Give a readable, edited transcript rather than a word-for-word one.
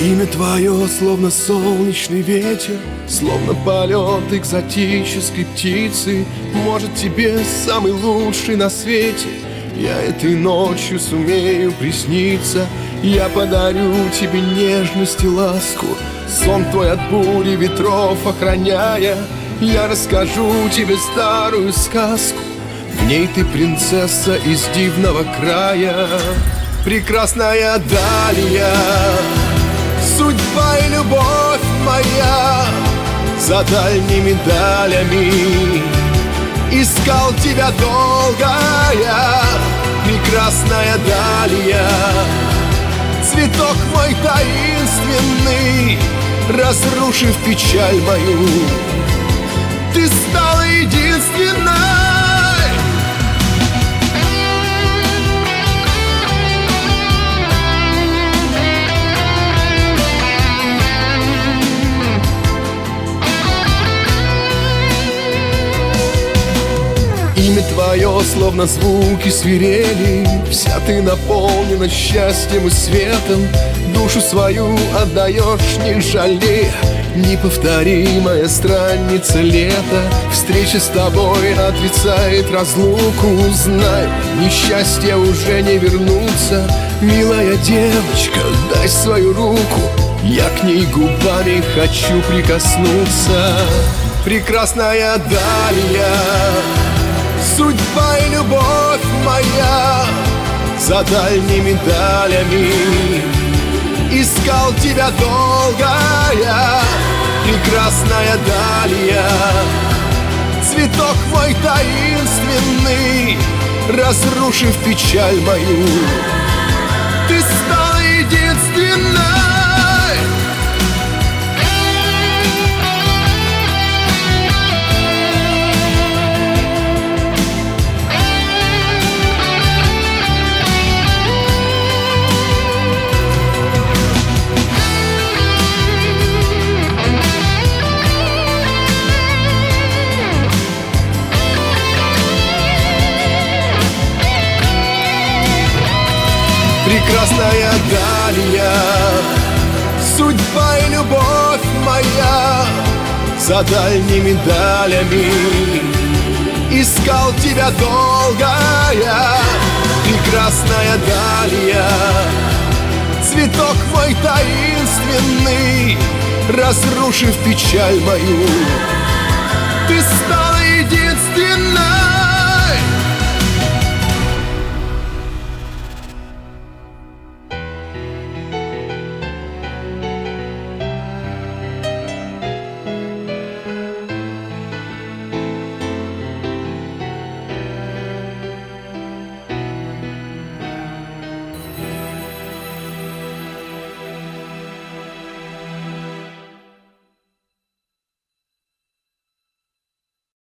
Имя твое, словно солнечный ветер, словно полет экзотической птицы. Может, тебе самый лучший на свете я этой ночью сумею присниться. Я подарю тебе нежность и ласку, сон твой от бури ветров охраняя. Я расскажу тебе старую сказку, в ней ты принцесса из дивного края. Прекрасная Далия, судьба и любовь моя, за дальними далями искал тебя долго я. Прекрасная Далия, цветок мой таинственный, разрушив печаль мою, ты стала единственной. Имя твое, словно звуки свирели, вся ты наполнена счастьем и светом. Душу свою отдаешь, не жалея, неповторимая странница лета. Встреча с тобой отрицает разлуку, знай, несчастья уже не вернутся. Милая девочка, дай свою руку, я к ней губами хочу прикоснуться. Прекрасная Далия, судьба и любовь моя, за дальними далями искал тебя долго я. Прекрасная Далия, цветок мой таинственный, разрушив печаль мою, ты стала единственной. Прекрасная Далия, судьба и любовь моя, за дальними далями искал тебя долго я. Прекрасная Далия, цветок мой таинственный, разрушив печаль мою, ты стала единственной.